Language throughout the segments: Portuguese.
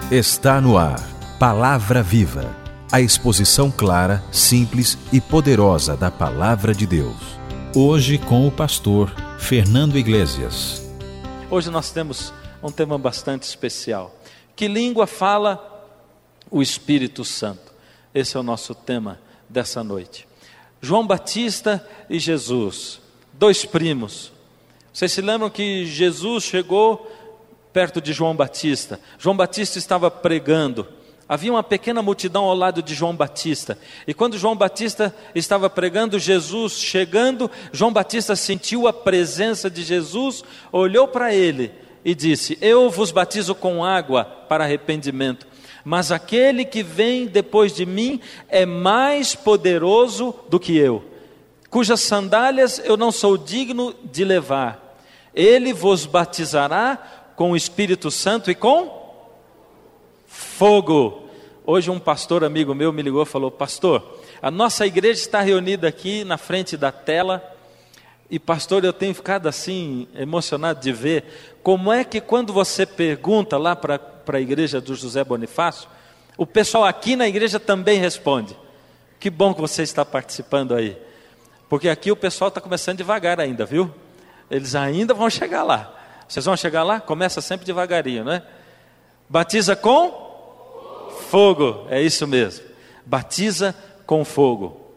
Está no ar, Palavra Viva, a exposição clara, simples e poderosa da Palavra de Deus. Hoje com o pastor Fernando Iglesias. Hoje nós temos um tema bastante especial. Que língua fala o Espírito Santo? Esse é o nosso tema dessa noite. João Batista e Jesus, dois primos. Vocês se lembram que Jesus chegou perto de João Batista. João Batista estava pregando. Havia uma pequena multidão ao lado de João Batista. E quando João Batista estava pregando, Jesus chegando, João Batista sentiu a presença de Jesus, olhou para ele e disse: eu vos batizo com água para arrependimento, mas aquele que vem depois de mim é mais poderoso do que eu, cujas sandálias eu não sou digno de levar. Ele vos batizará com o Espírito Santo e com fogo. Hoje um pastor amigo meu me ligou e falou: pastor, a nossa igreja está reunida aqui na frente da tela, e pastor, eu tenho ficado assim emocionado de ver como é que quando você pergunta lá para a igreja do José Bonifácio, o pessoal aqui na igreja também responde. Que bom que você está participando aí, porque aqui o pessoal está começando devagar ainda, viu? Eles ainda vão chegar lá. Vocês vão chegar lá? Começa sempre devagarinho, né? Batiza com fogo, é isso mesmo. Batiza com fogo.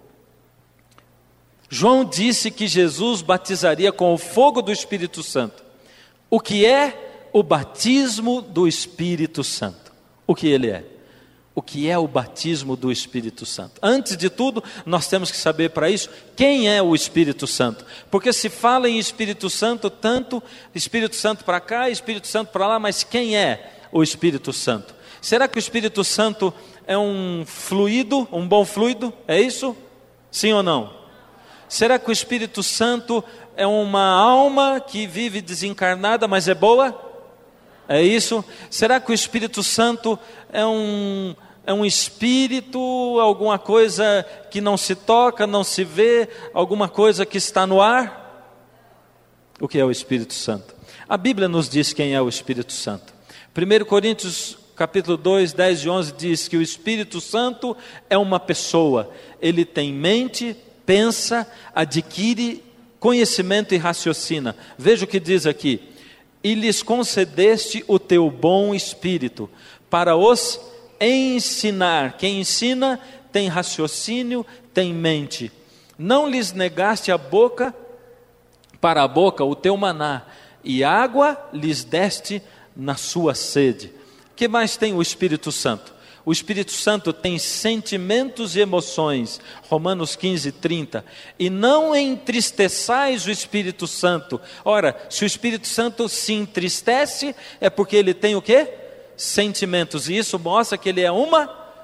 João disse que Jesus batizaria com o fogo do Espírito Santo. O que é o batismo do Espírito Santo? O que ele é? O que é o batismo do Espírito Santo? Antes de tudo, nós temos que saber para isso quem é o Espírito Santo. Porque se fala em Espírito Santo, tanto Espírito Santo para cá, Espírito Santo para lá, mas quem é o Espírito Santo? Será que o Espírito Santo é um fluido, um bom fluido? É isso? Sim ou não? Será que o Espírito Santo é uma alma que vive desencarnada, mas é boa? É isso? Será que o Espírito Santo é um espírito, alguma coisa que não se toca, não se vê, alguma coisa que está no ar? O que é o Espírito Santo? A Bíblia nos diz quem é o Espírito Santo. 1 Coríntios capítulo 2, 10 e 11 diz que o Espírito Santo é uma pessoa. Ele tem mente, pensa, adquire conhecimento e raciocina. Veja o que diz aqui: e lhes concedeste o teu bom espírito para os ensinar. Quem ensina tem raciocínio, tem mente. Não lhes negaste para a boca o teu maná, e água lhes deste na sua sede. O que mais tem o Espírito Santo? O Espírito Santo tem sentimentos e emoções, Romanos 15, 30. E não entristeçais o Espírito Santo. Ora, se o Espírito Santo se entristece, é porque ele tem o quê? Sentimentos. E isso mostra que ele é uma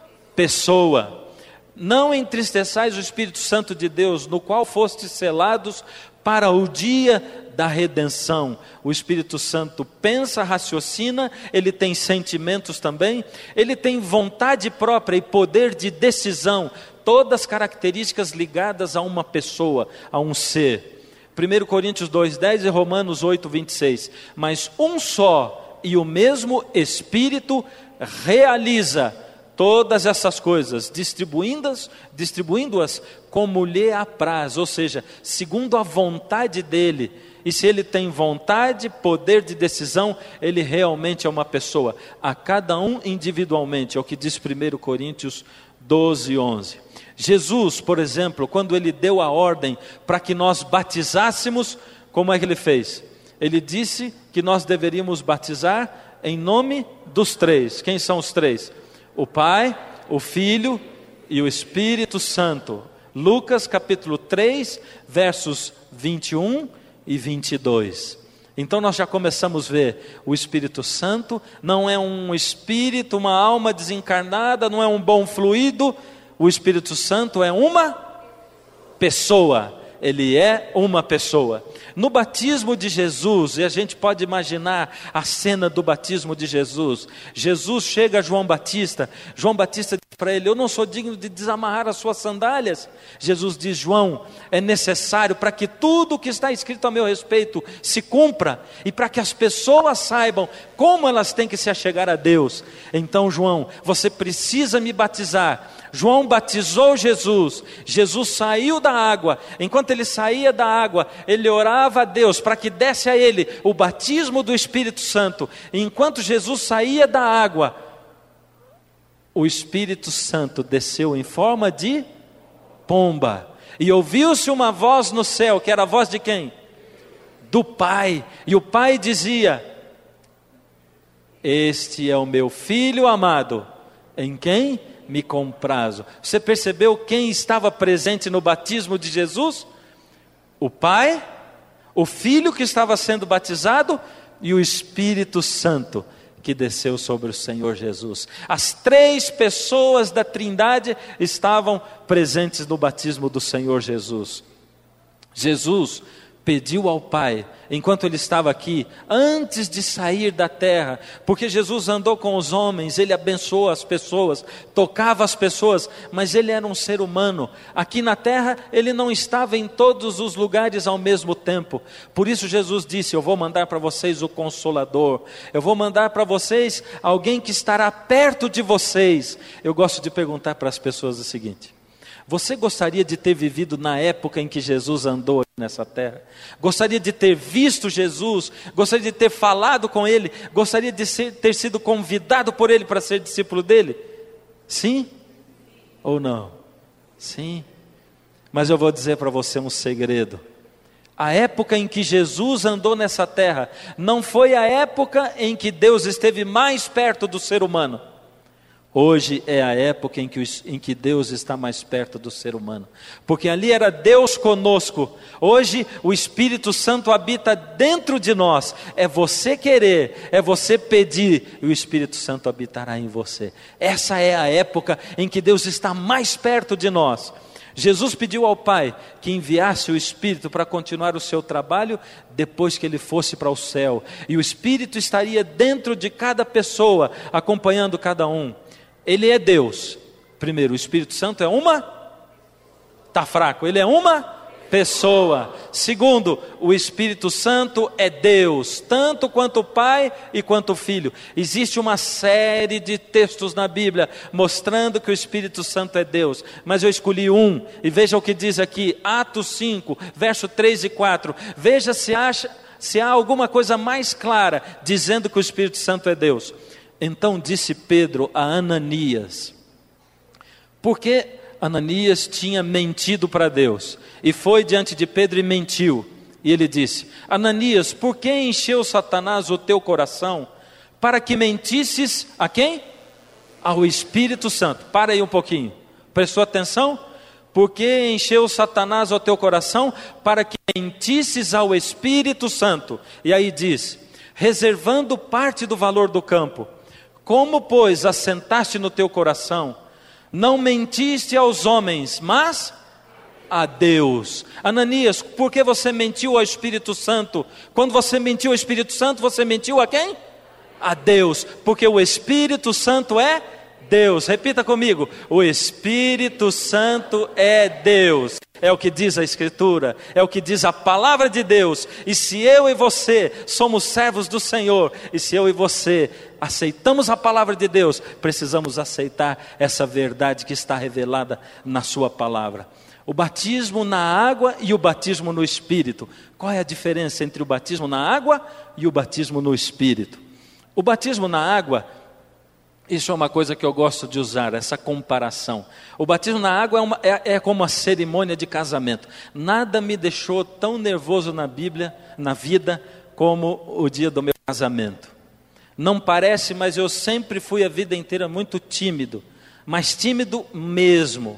pessoa. Não entristeçais o Espírito Santo de Deus, no qual fostes selados para o dia da redenção. O Espírito Santo pensa, raciocina, ele tem sentimentos também, ele tem vontade própria e poder de decisão, todas características ligadas a uma pessoa, a um ser. 1 Coríntios 2,10 e Romanos 8,26. Mas um só e o mesmo Espírito realiza todas essas coisas, distribuindo-as como lhe apraz, ou seja, segundo a vontade dele. E se ele tem vontade, poder de decisão, ele realmente é uma pessoa. A cada um individualmente, é o que diz 1 Coríntios 12, 11. Jesus, por exemplo, quando ele deu a ordem para que nós batizássemos, como é que ele fez? Ele disse que nós deveríamos batizar em nome dos três. Quem são os três? O Pai, o Filho e o Espírito Santo. Lucas capítulo 3, versos 21 e 22. Então nós já começamos a ver, o Espírito Santo não é um espírito, uma alma desencarnada, não é um bom fluido. O Espírito Santo é uma pessoa. Ele é uma pessoa. No batismo de Jesus, e a gente pode imaginar a cena do batismo de Jesus. Jesus chega a João Batista para ele: eu não sou digno de desamarrar as suas sandálias. Jesus diz: João, é necessário para que tudo o que está escrito a meu respeito se cumpra, e para que as pessoas saibam como elas têm que se achegar a Deus. Então, João, você precisa me batizar. João batizou Jesus. Jesus saiu da água. Enquanto ele saía da água, ele orava a Deus para que desse a ele o batismo do Espírito Santo. E enquanto Jesus saía da água, o Espírito Santo desceu em forma de pomba. E ouviu-se uma voz no céu, que era a voz de quem? Do Pai. E o Pai dizia: este é o meu Filho amado, em quem me comprazo. Você percebeu quem estava presente no batismo de Jesus? O Pai, o Filho que estava sendo batizado e o Espírito Santo que desceu sobre o Senhor Jesus. As 3 pessoas da Trindade estavam presentes no batismo do Senhor Jesus. Jesus pediu ao Pai, enquanto ele estava aqui, antes de sair da terra, porque Jesus andou com os homens, ele abençoou as pessoas, tocava as pessoas, mas ele era um ser humano. Aqui na terra, ele não estava em todos os lugares ao mesmo tempo. Por isso Jesus disse: eu vou mandar para vocês o Consolador, eu vou mandar para vocês alguém que estará perto de vocês. Eu gosto de perguntar para as pessoas o seguinte: você gostaria de ter vivido na época em que Jesus andou nessa terra? Gostaria de ter visto Jesus? Gostaria de ter falado com Ele? Gostaria de ter sido convidado por Ele para ser discípulo dEle? Sim ou não? Sim. Mas eu vou dizer para você um segredo. A época em que Jesus andou nessa terra não foi a época em que Deus esteve mais perto do ser humano. Hoje é a época em que Deus está mais perto do ser humano, porque ali era Deus conosco. Hoje o Espírito Santo habita dentro de nós. É você querer, é você pedir, e o Espírito Santo habitará em você. Essa é a época em que Deus está mais perto de nós. Jesus pediu ao Pai que enviasse o Espírito para continuar o seu trabalho depois que ele fosse para o céu, e o Espírito estaria dentro de cada pessoa, acompanhando cada um. Ele é Deus. Primeiro, o Espírito Santo é está fraco, ele é uma pessoa. Segundo, o Espírito Santo é Deus, tanto quanto o Pai e quanto o Filho. Existe uma série de textos na Bíblia mostrando que o Espírito Santo é Deus, mas eu escolhi um, e veja o que diz aqui, Atos 5, verso 3 e 4. Veja se há alguma coisa mais clara dizendo que o Espírito Santo é Deus. Então disse Pedro a Ananias, porque Ananias tinha mentido para Deus, e foi diante de Pedro e mentiu, e ele disse: Ananias, por que encheu Satanás o teu coração, para que mentisses a quem? Ao Espírito Santo. Para aí um pouquinho, prestou atenção? Por que encheu Satanás o teu coração, para que mentisses ao Espírito Santo? E aí diz: reservando parte do valor do campo. Como, pois, assentaste no teu coração, não mentiste aos homens, mas a Deus. Ananias, por que você mentiu ao Espírito Santo? Quando você mentiu ao Espírito Santo, você mentiu a quem? A Deus, porque o Espírito Santo é Deus. Repita comigo: o Espírito Santo é Deus. É o que diz a Escritura, é o que diz a palavra de Deus. E se eu e você somos servos do Senhor, e se eu e você aceitamos a palavra de Deus, precisamos aceitar essa verdade que está revelada na sua palavra. O batismo na água e o batismo no Espírito. Qual é a diferença entre o batismo na água e o batismo no Espírito? O batismo na água, isso é uma coisa que eu gosto de usar, essa comparação. O batismo na água é como a cerimônia de casamento. Nada me deixou tão nervoso na vida, como o dia do meu casamento. Não parece, mas eu sempre fui a vida inteira muito tímido. Mas tímido mesmo.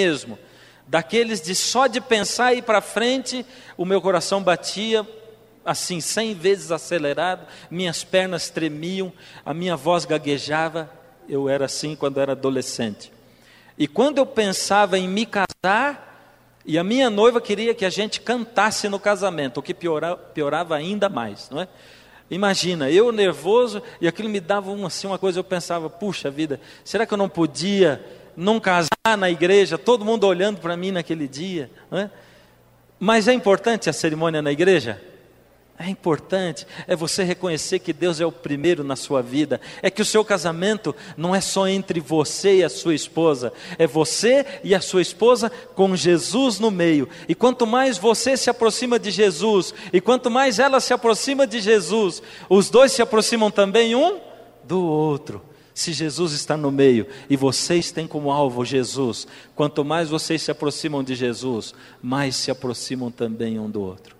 Daqueles de só de pensar e ir para frente, o meu coração batia assim 100 vezes acelerado, minhas pernas tremiam, a minha voz gaguejava. Eu era assim quando era adolescente. E quando eu pensava em me casar, e a minha noiva queria que a gente cantasse no casamento, o que piorava ainda mais, não é? Imagina, eu nervoso, e aquilo me dava uma coisa, eu pensava: puxa vida, será que eu não podia não casar na igreja, todo mundo olhando para mim naquele dia, não é? Mas é importante a cerimônia na igreja? É importante, é você reconhecer que Deus é o primeiro na sua vida, é que o seu casamento não é só entre você e a sua esposa, é você e a sua esposa com Jesus no meio, e quanto mais você se aproxima de Jesus, e quanto mais ela se aproxima de Jesus, os dois se aproximam também um do outro. Se Jesus está no meio e vocês têm como alvo Jesus, quanto mais vocês se aproximam de Jesus, mais se aproximam também um do outro.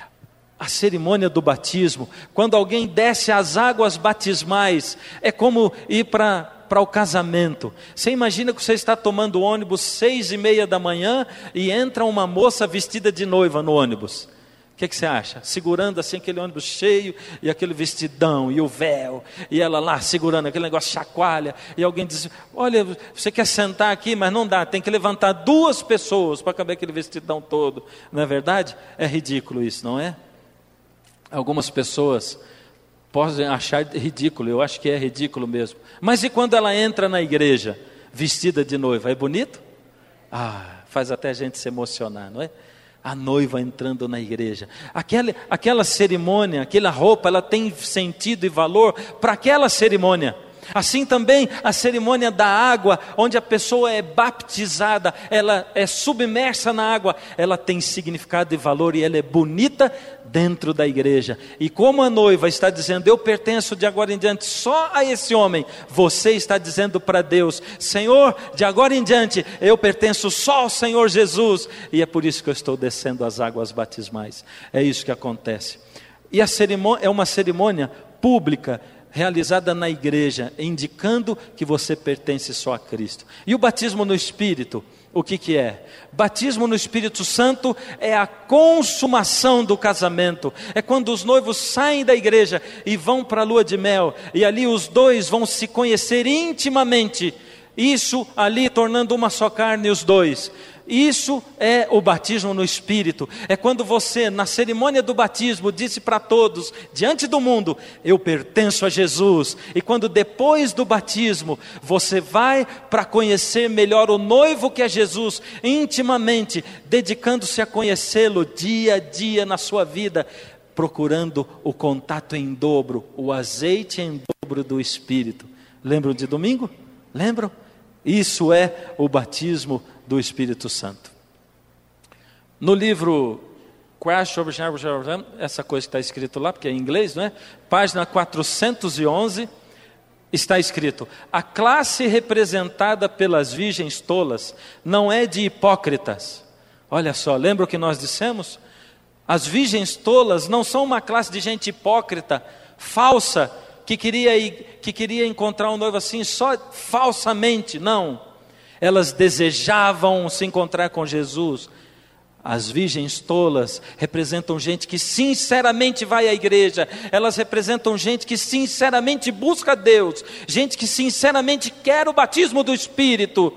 A cerimônia do batismo, quando alguém desce as águas batismais, é como ir para o casamento. Você imagina que você está tomando ônibus 6:30 da manhã e entra uma moça vestida de noiva no ônibus. O que você acha? Segurando assim aquele ônibus cheio e aquele vestidão e o véu, e ela lá segurando aquele negócio, chacoalha, e alguém diz: olha, você quer sentar aqui, mas não dá, tem que levantar 2 pessoas para caber aquele vestidão todo. Não é verdade? É ridículo isso, não é? Algumas pessoas podem achar ridículo, eu acho que é ridículo mesmo. Mas e quando ela entra na igreja vestida de noiva, é bonito? Faz até a gente se emocionar, não é? A noiva entrando na igreja, aquela cerimônia, aquela roupa, ela tem sentido e valor para aquela cerimônia. Assim também a cerimônia da água, onde a pessoa é baptizada, ela é submersa na água, ela tem significado e valor, e ela é bonita dentro da igreja. E como a noiva está dizendo: eu pertenço de agora em diante só a esse homem, você está dizendo para Deus: Senhor, de agora em diante eu pertenço só ao Senhor Jesus, e é por isso que eu estou descendo as águas batismais. É isso que acontece. E a cerimônia é uma cerimônia pública, realizada na igreja, indicando que você pertence só a Cristo. E o batismo no Espírito, o que é? Batismo no Espírito Santo é a consumação do casamento, é quando os noivos saem da igreja e vão para a lua de mel, e ali os dois vão se conhecer intimamente, isso ali tornando uma só carne os dois. Isso é o batismo no Espírito. É quando você, na cerimônia do batismo, disse para todos, diante do mundo: eu pertenço a Jesus. E quando depois do batismo, você vai para conhecer melhor o noivo que é Jesus, intimamente, dedicando-se a conhecê-lo dia a dia na sua vida, procurando o contato em dobro, o azeite em dobro do Espírito. Lembram de domingo? Lembram? Isso é o batismo do Espírito Santo. No livro Crash of Jerusalem, essa coisa que está escrito lá, porque é em inglês, não é? Página 411, está escrito: a classe representada pelas virgens tolas não é de hipócritas. Olha só, lembra o que nós dissemos? As virgens tolas não são uma classe de gente hipócrita, falsa, que queria encontrar um noivo assim só falsamente. Não, elas desejavam se encontrar com Jesus. As virgens tolas representam gente que sinceramente vai à igreja, elas representam gente que sinceramente busca Deus, gente que sinceramente quer o batismo do Espírito.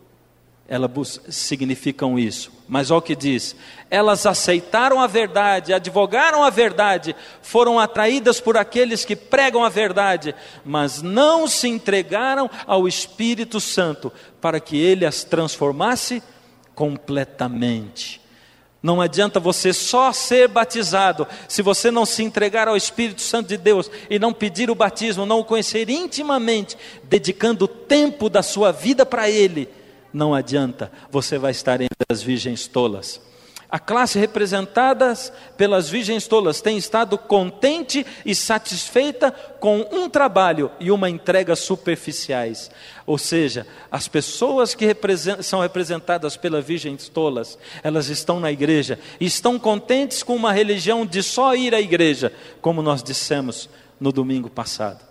Elas significam isso, mas olha o que diz: elas aceitaram a verdade, advogaram a verdade, foram atraídas por aqueles que pregam a verdade, mas não se entregaram ao Espírito Santo, para que Ele as transformasse completamente. Não adianta você só ser batizado, se você não se entregar ao Espírito Santo de Deus, e não pedir o batismo, não o conhecer intimamente, dedicando o tempo da sua vida para Ele. Não adianta, você vai estar entre as virgens tolas. A classe representada pelas virgens tolas tem estado contente e satisfeita com um trabalho e uma entrega superficiais. Ou seja, as pessoas que são representadas pelas virgens tolas, elas estão na igreja e estão contentes com uma religião de só ir à igreja, como nós dissemos no domingo passado.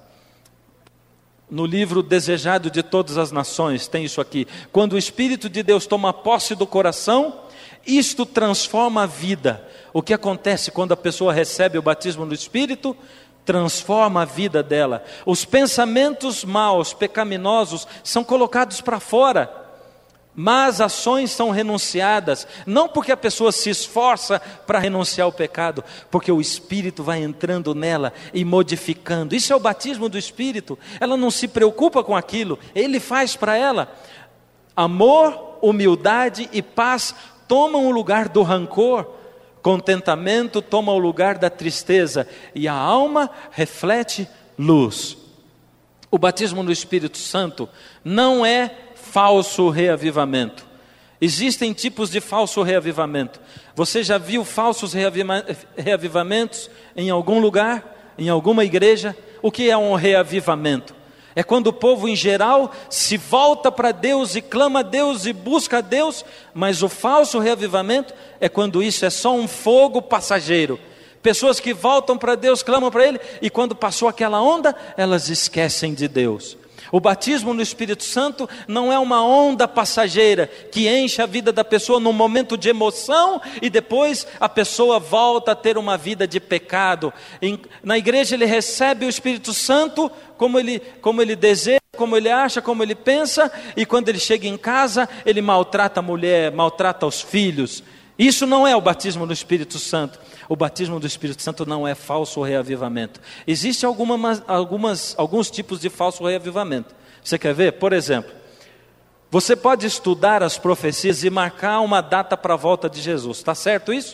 No livro Desejado de Todas as Nações, tem isso aqui: quando o Espírito de Deus toma posse do coração, isto transforma a vida. O que acontece quando a pessoa recebe o batismo do Espírito? Transforma a vida dela. Os pensamentos maus, pecaminosos, são colocados para fora. Más ações são renunciadas, não porque a pessoa se esforça para renunciar ao pecado, porque o Espírito vai entrando nela e modificando. Isso é o batismo do Espírito. Ela não se preocupa com aquilo, Ele faz para ela. Amor, humildade e paz tomam o lugar do rancor. Contentamento toma o lugar da tristeza. E a alma reflete luz. O batismo no Espírito Santo não é falso reavivamento. Existem tipos de falso reavivamento. Você já viu falsos reavivamentos em algum lugar, em alguma igreja? O que é um reavivamento? É quando o povo em geral se volta para Deus e clama a Deus e busca a Deus, mas o falso reavivamento é quando isso é só um fogo passageiro. Pessoas que voltam para Deus, clamam para Ele, e quando passou aquela onda, elas esquecem de Deus. O batismo no Espírito Santo não é uma onda passageira que enche a vida da pessoa num momento de emoção e depois a pessoa volta a ter uma vida de pecado. Na igreja ele recebe o Espírito Santo como ele deseja, como ele acha, como ele pensa, e quando ele chega em casa ele maltrata a mulher, maltrata os filhos. Isso não é o batismo do Espírito Santo. O batismo do Espírito Santo não é falso reavivamento. Existem alguns tipos de falso reavivamento. Você quer ver? Por exemplo, você pode estudar as profecias e marcar uma data para a volta de Jesus. Está certo isso?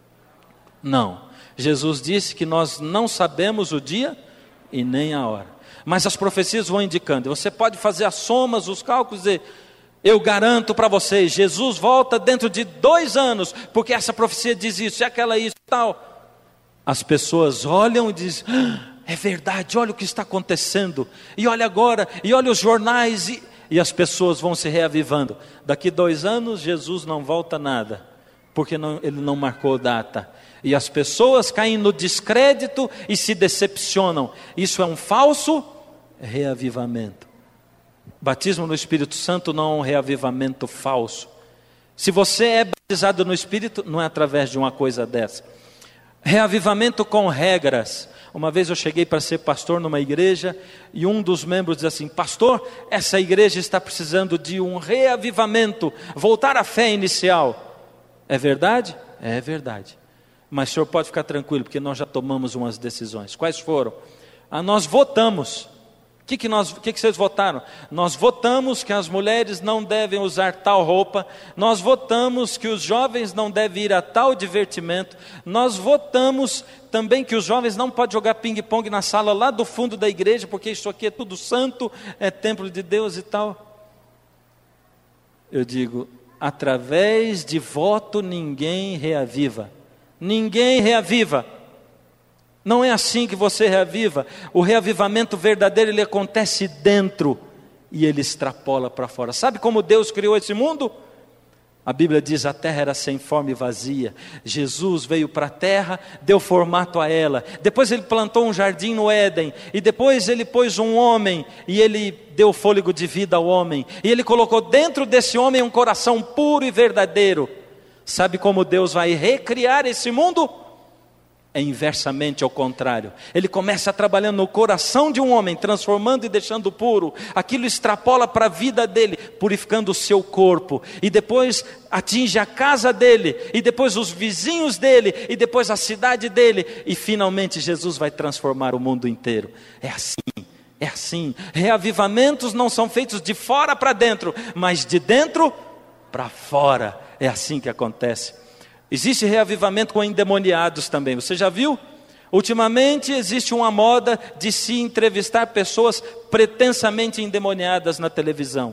Não. Jesus disse que nós não sabemos o dia e nem a hora. Mas as profecias vão indicando. Você pode fazer as somas, os cálculos e eu garanto para vocês, Jesus volta dentro de 2 anos, porque essa profecia diz isso, e aquela isso e tal. As pessoas olham e dizem, é verdade, olha o que está acontecendo, e olha agora, e olha os jornais, e as pessoas vão se reavivando. Daqui 2 anos, Jesus não volta nada, porque ele não marcou data. E as pessoas caem no descrédito e se decepcionam. Isso é um falso reavivamento. Batismo no Espírito Santo não é um reavivamento falso. Se você é batizado no Espírito, não é através de uma coisa dessa. Reavivamento com regras. Uma vez eu cheguei para ser pastor numa igreja e um dos membros disse assim, pastor, essa igreja está precisando de um reavivamento, voltar à fé inicial. É verdade? É verdade. Mas o senhor pode ficar tranquilo, porque nós já tomamos umas decisões. Quais foram? Nós votamos. O que vocês votaram? Nós votamos que as mulheres não devem usar tal roupa, nós votamos que os jovens não devem ir a tal divertimento, nós votamos também que os jovens não podem jogar ping-pong na sala lá do fundo da igreja, porque isso aqui é tudo santo, é templo de Deus e tal. Eu digo, através de voto ninguém reaviva. Ninguém reaviva. Não é assim que você reaviva. O reavivamento verdadeiro, ele acontece dentro e ele extrapola para fora. Sabe como Deus criou esse mundo? A Bíblia diz, a terra era sem forma e vazia. Jesus veio para a terra, deu formato a ela. Depois ele plantou um jardim no Éden. E depois ele pôs um homem e ele deu fôlego de vida ao homem. E ele colocou dentro desse homem um coração puro e verdadeiro. Sabe como Deus vai recriar esse mundo? É inversamente ao contrário. Ele começa trabalhando no coração de um homem, transformando e deixando puro. Aquilo extrapola para a vida dele, purificando o seu corpo. E depois atinge a casa dele, e depois os vizinhos dele, e depois a cidade dele. E finalmente Jesus vai transformar o mundo inteiro. É assim, é assim. Reavivamentos não são feitos de fora para dentro, mas de dentro para fora. É assim que acontece. Existe reavivamento com endemoniados também, você já viu? Ultimamente existe uma moda de se entrevistar pessoas pretensamente endemoniadas na televisão.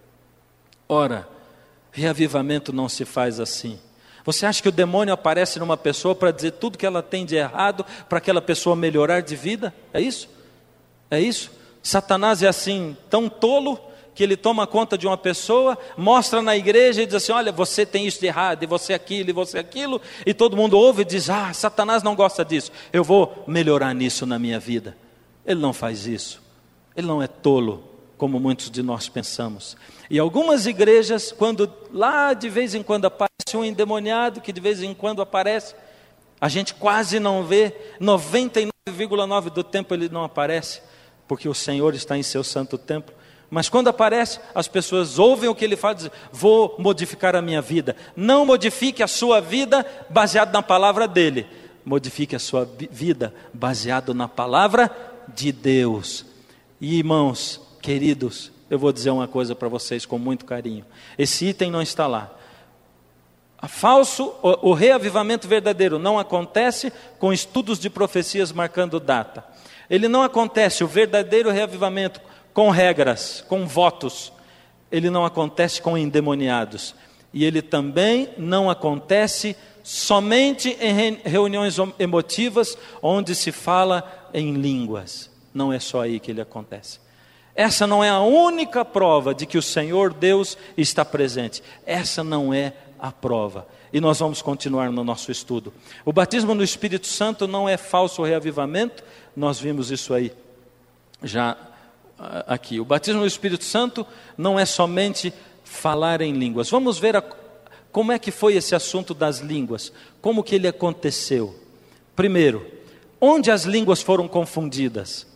Ora, reavivamento não se faz assim. Você acha que o demônio aparece numa pessoa para dizer tudo que ela tem de errado, para aquela pessoa melhorar de vida? É isso? É isso? Satanás é assim, tão tolo, que ele toma conta de uma pessoa, mostra na igreja e diz assim, olha, você tem isso de errado, e você aquilo, e todo mundo ouve e diz, Satanás não gosta disso, eu vou melhorar nisso na minha vida. Ele não faz isso, ele não é tolo, como muitos de nós pensamos. E algumas igrejas, quando lá de vez em quando aparece um endemoniado, que de vez em quando aparece, a gente quase não vê, 99,9% do tempo ele não aparece, porque o Senhor está em seu santo templo. Mas quando aparece, as pessoas ouvem o que ele fala e dizem, vou modificar a minha vida. Não modifique a sua vida baseado na palavra dele. Modifique a sua vida baseado na palavra de Deus. E irmãos, queridos, eu vou dizer uma coisa para vocês com muito carinho. Esse item não está lá. O reavivamento verdadeiro não acontece com estudos de profecias marcando data. Ele não acontece, o verdadeiro reavivamento, com regras, com votos. Ele não acontece com endemoniados. E ele também não acontece somente em reuniões emotivas, onde se fala em línguas. Não é só aí que ele acontece. Essa não é a única prova de que o Senhor Deus está presente. Essa não é a prova. E nós vamos continuar no nosso estudo. O batismo no Espírito Santo não é falso reavivamento. Nós vimos isso aí já aqui. O batismo no Espírito Santo não é somente falar em línguas. Vamos ver como é que foi esse assunto das línguas. Como que ele aconteceu. Primeiro, onde as línguas foram confundidas?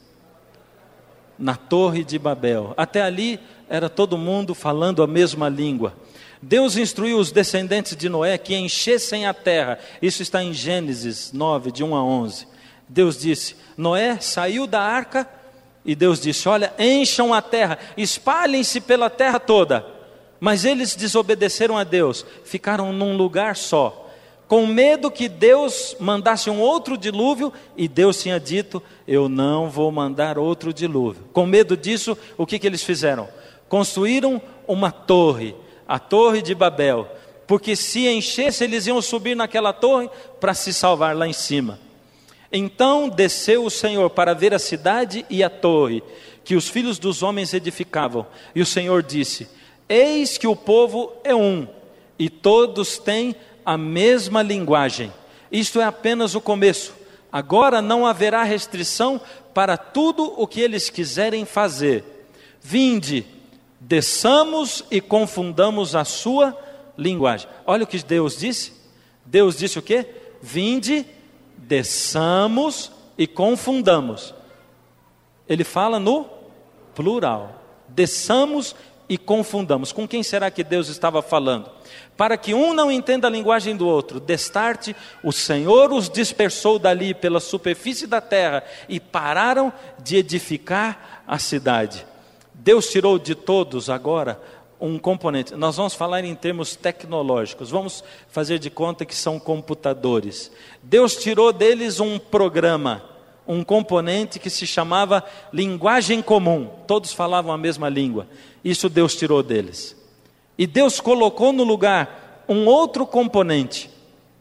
Na Torre de Babel. Até ali era todo mundo falando a mesma língua. Deus instruiu os descendentes de Noé que enchessem a terra. Isso está em Gênesis 9, de 1 a 11. Deus disse, Noé saiu da arca e Deus disse, olha, encham a terra, espalhem-se pela terra toda. Mas eles desobedeceram a Deus, ficaram num lugar só, com medo que Deus mandasse um outro dilúvio, e Deus tinha dito, eu não vou mandar outro dilúvio. Com medo disso, o que eles fizeram? Construíram uma torre, a Torre de Babel, porque se enchesse, eles iam subir naquela torre para se salvar lá em cima. Então desceu o Senhor para ver a cidade e a torre, que os filhos dos homens edificavam. E o Senhor disse, eis que o povo é um, e todos têm a mesma linguagem. Isto é apenas o começo. Agora não haverá restrição para tudo o que eles quiserem fazer. Vinde, desçamos e confundamos a sua linguagem. Olha o que Deus disse. Deus disse o quê? Vinde, desçamos e confundamos. Ele fala no plural. Desçamos e confundamos. Com quem será que Deus estava falando? Para que um não entenda a linguagem do outro. Destarte, o Senhor os dispersou dali pela superfície da terra e pararam de edificar a cidade. Deus tirou de todos agora um componente. Nós vamos falar em termos tecnológicos. Vamos fazer de conta que são computadores. Deus tirou deles um programa, um componente que se chamava linguagem comum. Todos falavam a mesma língua. Isso Deus tirou deles. E Deus colocou no lugar um outro componente.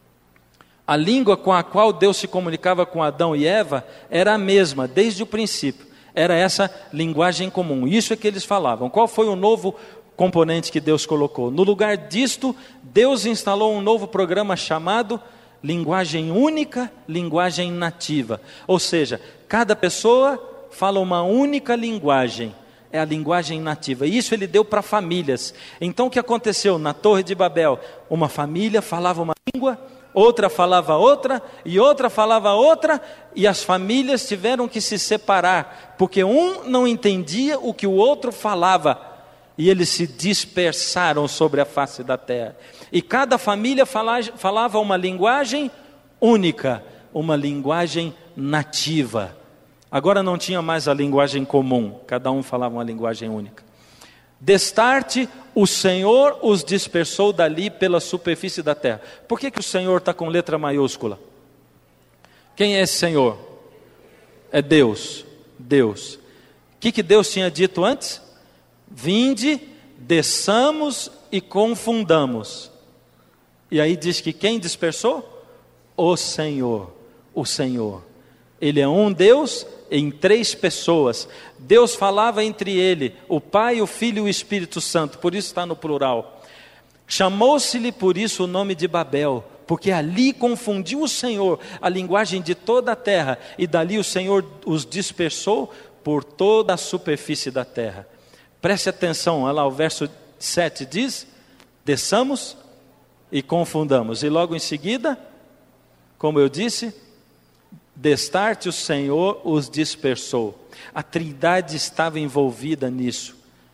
A língua com a qual Deus se comunicava com Adão e Eva era a mesma, desde o princípio. Era essa linguagem comum. Isso é que eles falavam. Qual foi o novo componente que Deus colocou? No lugar disto, Deus instalou um novo programa chamado linguagem única, linguagem nativa. Ou seja, cada pessoa fala uma única linguagem. É a linguagem nativa. E isso ele deu para famílias. Então o que aconteceu na Torre de Babel? Uma família falava uma língua, outra falava outra, e outra falava outra, e as famílias tiveram que se separar, porque um não entendia o que o outro falava, e eles se dispersaram sobre a face da terra. E cada família falava uma linguagem única, uma linguagem nativa. Agora não tinha mais a linguagem comum, cada um falava uma linguagem única. Destarte, o Senhor os dispersou dali pela superfície da terra. Por que o Senhor está com letra maiúscula? Quem é esse Senhor? É Deus. Deus. O que Deus tinha dito antes? Vinde, desçamos e confundamos. E aí diz que quem dispersou? O Senhor. O Senhor. Ele é um Deus em três pessoas. Deus falava entre ele, o Pai, o Filho e o Espírito Santo, por isso está no plural. Chamou-se-lhe por isso o nome de Babel, porque ali confundiu o Senhor a linguagem de toda a terra, e dali o Senhor os dispersou por toda a superfície da terra. Preste atenção, olha lá, o verso 7 diz, desçamos e confundamos. E logo em seguida, como eu disse, destarte o Senhor os dispersou. A Trindade estava envolvida nisso.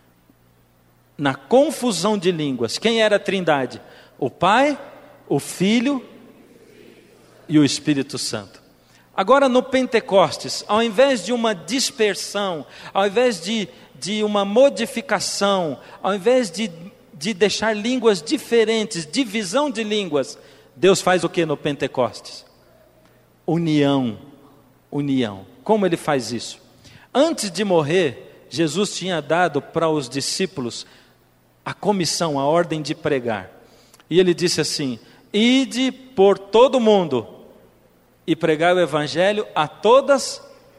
Na confusão de línguas. Quem era a Trindade? O Pai, o Filho e o Espírito Santo. Agora no Pentecostes, ao invés de uma dispersão, ao invés de uma modificação, ao invés de deixar línguas diferentes, divisão de línguas, Deus faz o que no Pentecostes? União. Como Ele faz isso? Antes de morrer, Jesus tinha dado para os discípulos a comissão, a ordem de pregar. E Ele disse assim: ide por todo mundo e pregai o Evangelho a todas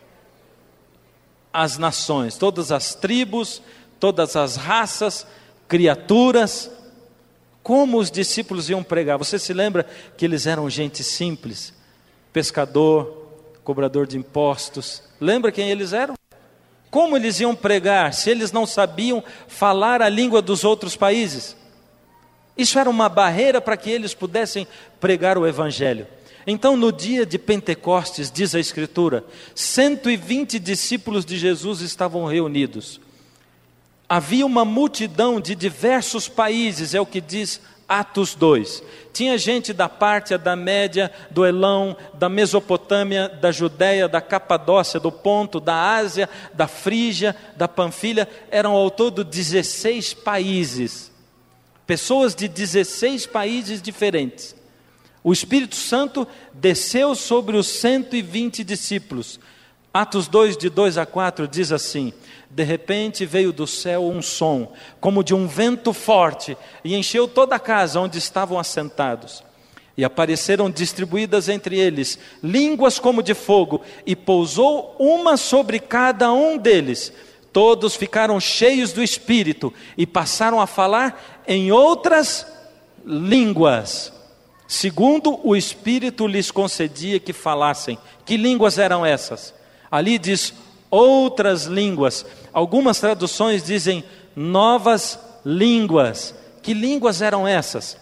as nações, todas as tribos, todas as raças, criaturas. Como os discípulos iam pregar? Você se lembra que eles eram gente simples? Pescador, cobrador de impostos. Lembra quem eles eram? Como eles iam pregar se eles não sabiam falar a língua dos outros países? Isso era uma barreira para que eles pudessem pregar o Evangelho. Então, no dia de Pentecostes, diz a Escritura, 120 discípulos de Jesus estavam reunidos. Havia uma multidão de diversos países, é o que diz Atos 2. Tinha gente da Pártia, da Média, do Elão, da Mesopotâmia, da Judéia, da Capadócia, do Ponto, da Ásia, da Frígia, da Panfilha. Eram ao todo 16 países. Pessoas de 16 países diferentes. O Espírito Santo desceu sobre os 120 discípulos. Atos 2, de 2 a 4, diz assim: de repente veio do céu um som, como de um vento forte, e encheu toda a casa onde estavam assentados. E apareceram distribuídas entre eles línguas como de fogo, e pousou uma sobre cada um deles. Todos ficaram cheios do Espírito, e passaram a falar em outras línguas, segundo o Espírito lhes concedia que falassem. Que línguas eram essas? Ali diz outras línguas. Algumas traduções dizem novas línguas. Que línguas eram essas?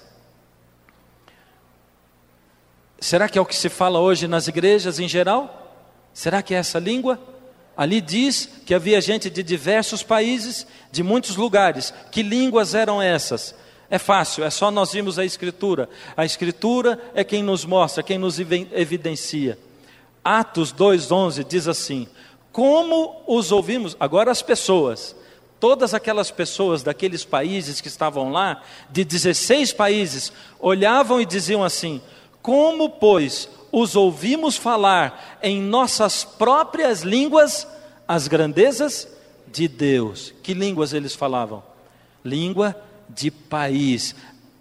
Será que é o que se fala hoje nas igrejas em geral? Será que é essa língua? Ali diz que havia gente de diversos países, de muitos lugares. Que línguas eram essas? É fácil, é só nós irmos a Escritura. A Escritura é quem nos mostra, quem nos evidencia. Atos 2:11 diz assim: como os ouvimos, agora as pessoas, todas aquelas pessoas daqueles países que estavam lá, de 16 países, olhavam e diziam assim: como, pois, os ouvimos falar em nossas próprias línguas as grandezas de Deus. Que línguas eles falavam? Língua de país.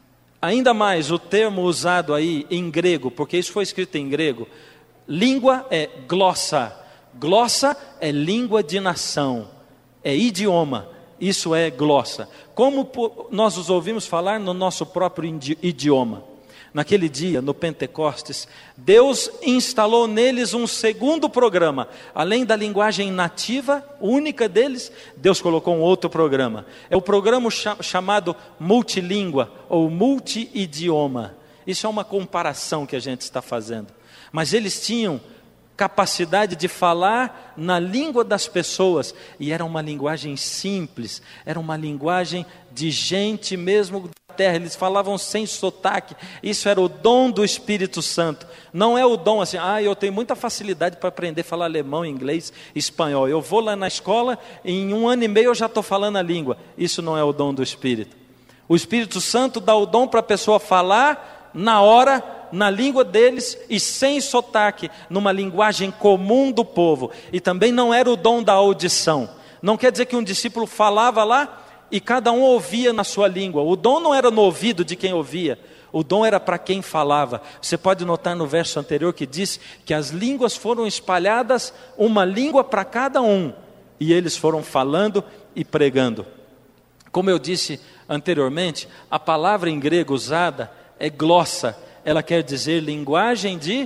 Ainda mais o termo usado aí em grego, porque isso foi escrito em grego. Língua é glossa. Glossa é língua de nação, é idioma. Isso é glossa. Como nós os ouvimos falar no nosso próprio idioma? Naquele dia, no Pentecostes, Deus instalou neles um segundo programa. Além da linguagem nativa, única deles, Deus colocou um outro programa. É o programa chamado multilíngua ou multi-idioma. Isso é uma comparação que a gente está fazendo. Mas eles tinham capacidade de falar na língua das pessoas, e era uma linguagem simples, era uma linguagem de gente mesmo da terra. Eles falavam sem sotaque. Isso era o dom do Espírito Santo. Não é o dom assim: eu tenho muita facilidade para aprender a falar alemão, inglês, espanhol, eu vou lá na escola, em 1 ano e meio eu já estou falando a língua. Isso não é o dom do Espírito. O Espírito Santo dá o dom para a pessoa falar na hora, na língua deles e sem sotaque, numa linguagem comum do povo. E também não era o dom da audição. Não quer dizer que um discípulo falava lá e cada um ouvia na sua língua. O dom não era no ouvido de quem ouvia, o dom era para quem falava. Você pode notar no verso anterior que diz que as línguas foram espalhadas, uma língua para cada um, e eles foram falando e pregando. Como eu disse anteriormente, a palavra em grego usada é glossa. Ela quer dizer linguagem de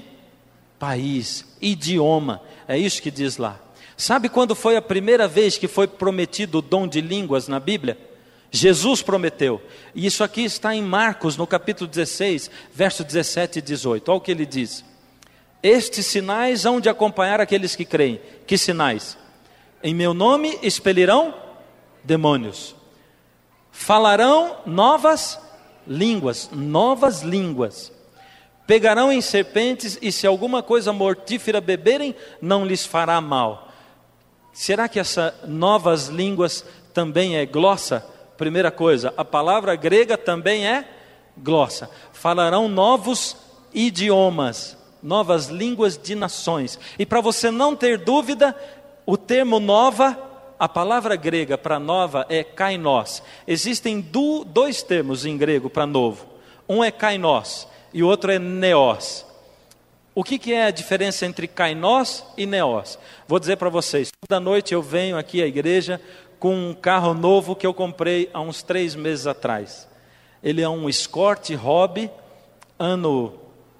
país, idioma. É isso que diz lá. Sabe quando foi a primeira vez que foi prometido o dom de línguas na Bíblia? Jesus prometeu. E isso aqui está em Marcos, no capítulo 16, verso 17 e 18. Olha o que ele diz: estes sinais hão de acompanhar aqueles que creem. Que sinais? Em meu nome expelirão demônios, falarão novas línguas, Pegarão em serpentes, e se alguma coisa mortífera beberem, não lhes fará mal. Será que essa novas línguas também é glossa? Primeira coisa, a palavra grega também é glossa. Falarão novos idiomas, novas línguas de nações. E para você não ter dúvida, o termo nova, a palavra grega para nova é kainos. Existem dois termos em grego para novo. Um é kainos e o outro é neos. O que é a diferença entre kainos e neos? Vou dizer para vocês, toda noite eu venho aqui à igreja com um carro novo que eu comprei há uns 3 meses atrás. Ele é um Escort Hobby, ano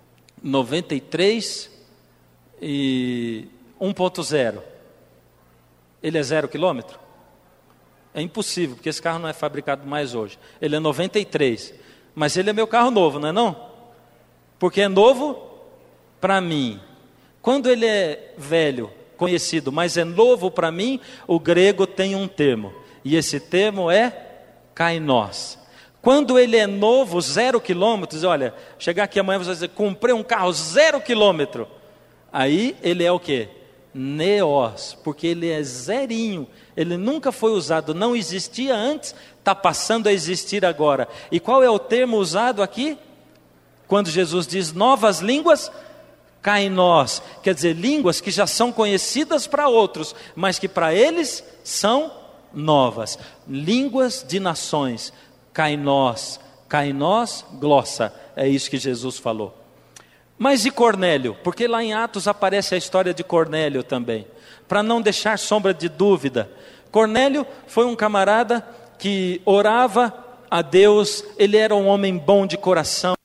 93 e 1.0. Ele é 0 quilômetro? É impossível, porque esse carro não é fabricado mais hoje. Ele é 93, mas ele é meu carro novo, não é não? Porque é novo para mim. Quando ele é velho, conhecido, mas é novo para mim, o grego tem um termo, e esse termo é kainos. Quando ele é novo, 0 quilômetros, olha, chegar aqui amanhã você vai dizer, comprei um carro 0 quilômetro, aí ele é o quê? Neos, porque ele é zerinho, ele nunca foi usado, não existia antes, está passando a existir agora. E qual é o termo usado aqui? Quando Jesus diz novas línguas, kainos, quer dizer, línguas que já são conhecidas para outros, mas que para eles são novas. Línguas de nações, kainos, glossa, é isso que Jesus falou. Mas e Cornélio? Porque lá em Atos aparece a história de Cornélio também, para não deixar sombra de dúvida. Cornélio foi um camarada que orava a Deus, ele era um homem bom de coração,